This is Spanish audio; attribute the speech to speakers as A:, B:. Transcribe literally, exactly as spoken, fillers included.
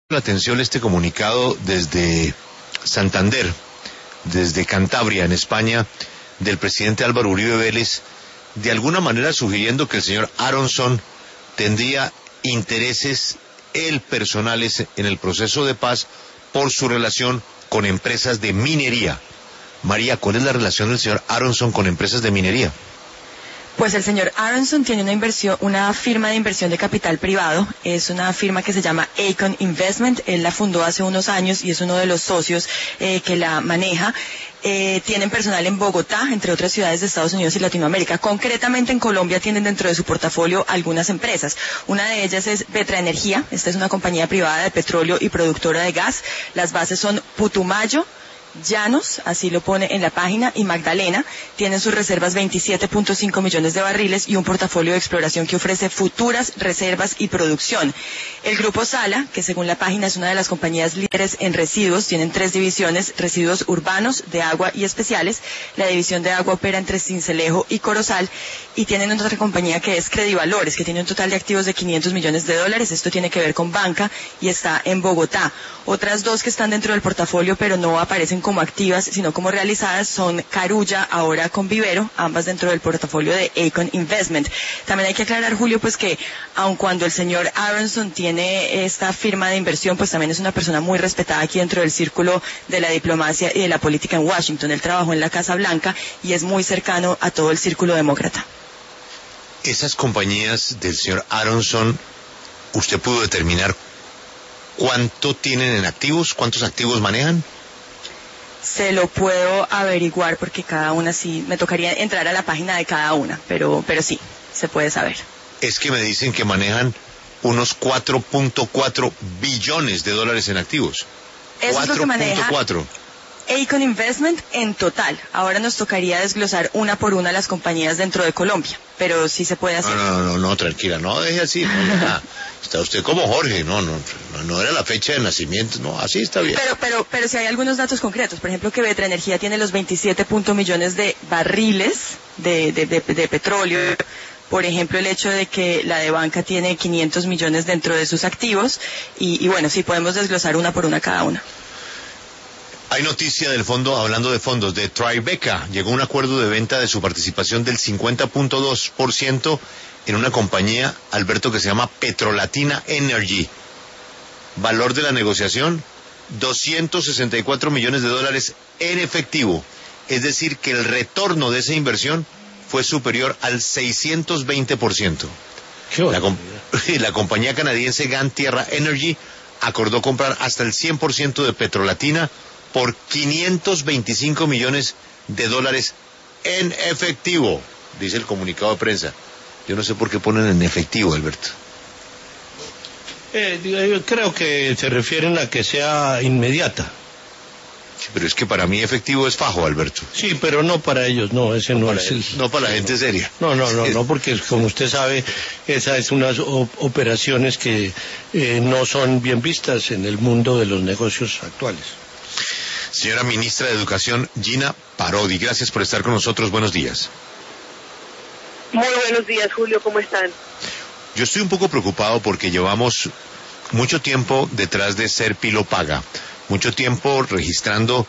A: la atención este comunicado desde Santander, desde Cantabria, en España, del presidente Álvaro Uribe Vélez, de alguna manera sugiriendo que el señor Aronson tendría intereses él personales en el proceso de paz por su relación con empresas de minería. María, ¿cuál es la relación del señor Aronson con empresas de minería?
B: Pues el señor Aronson tiene una inversión, una firma de inversión de capital privado, es una firma que se llama Aecon Investment, él la fundó hace unos años y es uno de los socios eh, que la maneja. Eh, tienen personal en Bogotá, entre otras ciudades de Estados Unidos y Latinoamérica. Concretamente en Colombia tienen dentro de su portafolio algunas empresas. Una de ellas es Petra Energía, esta es una compañía privada de petróleo y productora de gas. Las bases son Putumayo, Llanos, así lo pone en la página, y Magdalena. Tienen sus reservas veintisiete punto cinco millones de barriles y un portafolio de exploración que ofrece futuras reservas y producción. El grupo Sala, que según la página es una de las compañías líderes en residuos, tienen tres divisiones: residuos urbanos, de agua y especiales. La división de agua opera entre Sincelejo y Corozal, y tienen otra compañía que es Credivalores, que tiene un total de activos de quinientos millones de dólares. Esto tiene que ver con banca y está en Bogotá. Otras dos que están dentro del portafolio pero no aparecen como activas, sino como realizadas, son Carulla, ahora con Vivero, ambas dentro del portafolio de Aecon Investment. También hay que aclarar, Julio, pues que aun cuando el señor Aronson tiene esta firma de inversión, pues también es una persona muy respetada aquí dentro del círculo de la diplomacia y de la política en Washington. Él trabajó en la Casa Blanca y es muy cercano a todo el círculo demócrata.
A: Esas compañías del señor Aronson, ¿usted pudo determinar cuánto tienen en activos? ¿Cuántos activos manejan?
B: Se lo puedo averiguar porque cada una sí, me tocaría entrar a la página de cada una, pero, pero sí, se puede saber.
A: Es que me dicen que manejan unos cuatro punto cuatro billones de dólares en activos.
B: Eso es lo que maneja
A: cuatro.
B: Aecon Investment en total. Ahora nos tocaría desglosar una por una las compañías dentro de Colombia, pero sí se puede hacer.
A: No, no, no, no, tranquila, no deje así. No, ya, está usted como Jorge, no, no, no, no era la fecha de nacimiento, no, así está bien.
B: Pero, pero, pero si hay algunos datos concretos, por ejemplo, que Petra Energía tiene los veintisiete punto millones de barriles de, de, de, de petróleo. Por ejemplo, el hecho de que la de banca tiene quinientos millones dentro de sus activos, y, y bueno, sí podemos desglosar una por una cada una.
A: Hay noticia del fondo, hablando de fondos, de Tribeca. Llegó a un acuerdo de venta de su participación del cincuenta punto dos por ciento en una compañía, Alberto, que se llama Petrolatina Energy. Valor de la negociación, doscientos sesenta y cuatro millones de dólares en efectivo. Es decir, que el retorno de esa inversión fue superior al seiscientos veinte por ciento. La, comp la compañía canadiense GAN Tierra Energy acordó comprar hasta el cien por ciento de Petrolatina por quinientos veinticinco millones de dólares en efectivo, dice el comunicado de prensa. Yo no sé por qué ponen en efectivo, Alberto.
C: Eh, yo creo que se refieren a que sea inmediata.
A: Sí, pero es que para mí efectivo es fajo, Alberto.
C: Sí, pero no para ellos, no, ese no,
A: no
C: es el...
A: No para la gente seria.
C: No, no, no, no, porque como usted sabe, esas es unas operaciones que eh, no son bien vistas en el mundo de los negocios actuales.
A: Señora Ministra de Educación, Gina Parodi, gracias por estar con nosotros. Buenos días.
D: Muy buenos días, Julio, ¿cómo están?
A: Yo estoy un poco preocupado porque llevamos mucho tiempo detrás de Serpilo Paga, mucho tiempo registrando